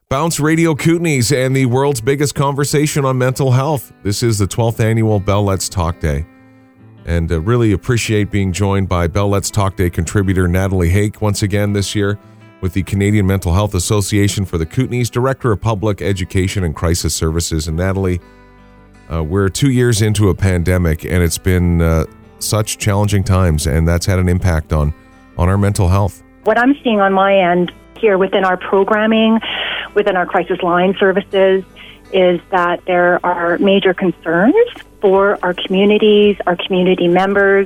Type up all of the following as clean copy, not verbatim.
Bounce Radio Kootenays and the world's biggest conversation on mental health. This is the 12th annual Bell Let's Talk Day. And really appreciate being joined by Bell Let's Talk Day contributor Natalie Hake once again this year with the Canadian Mental Health Association for the Kootenays, Director of Public Education and Crisis Services. And Natalie, we're 2 years into a pandemic, and it's been such challenging times, and that's had an impact on our mental health. What I'm seeing on my end here within our programming, within our crisis line services, is that there are major concerns for our communities, our community members,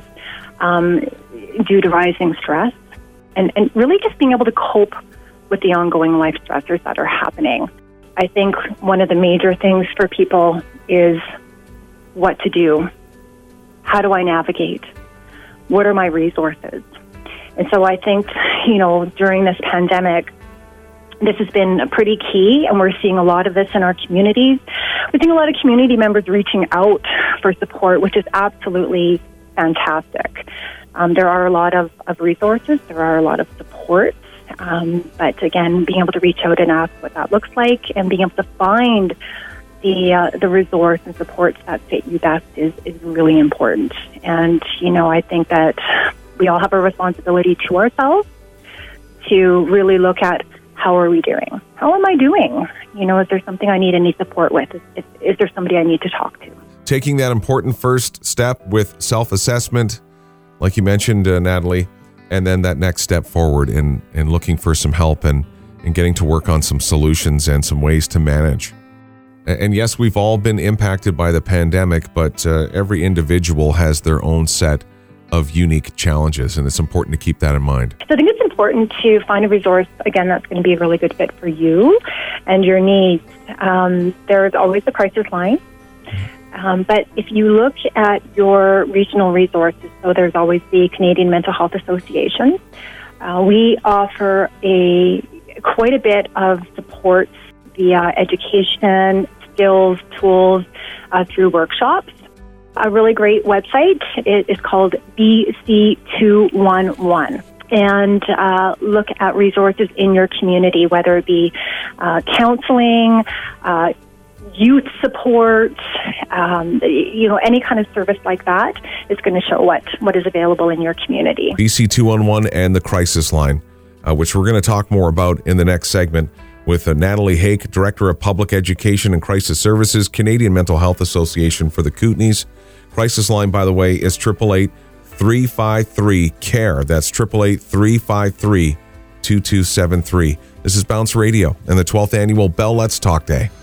due to rising stress, and really just being able to cope with the ongoing life stressors that are happening. I think one of the major things for people is what to do. How do I navigate? What are my resources? And so I think, during this pandemic, this has been pretty key, and we're seeing a lot of this in our communities. We're seeing a lot of community members reaching out for support, which is absolutely fantastic. There are a lot of resources, there are a lot of supports, but again, being able to reach out and ask what that looks like and being able to find the resource and supports that fit you best is really important. And, I think that we all have a responsibility to ourselves to really look at how are we doing? How am I doing? Is there something I need any support with? Is there somebody I need to talk to? Taking that important first step with self-assessment, like you mentioned, Natalie, and then that next step forward in looking for some help and getting to work on some solutions and some ways to manage. And yes, we've all been impacted by the pandemic, but every individual has their own set of unique challenges, and it's important to keep that in mind. So I think it's important to find a resource, again, that's going to be a really good fit for you and your needs. There's always the crisis line, but if you look at your regional resources, so there's always the Canadian Mental Health Association. We offer quite a bit of support via education, skills, tools, through workshops. A really great website is called BC211, and look at resources in your community, whether it be counseling, youth support, any kind of service like that is going to show what is available in your community. BC211 and the crisis line, which we're going to talk more about in the next segment with Natalie Hake, Director of Public Education and Crisis Services, Canadian Mental Health Association for the Kootenays. Crisis line, by the way, is 888-353-CARE. That's 888-353-2273. This is Bounce Radio and the 12th annual Bell Let's Talk Day.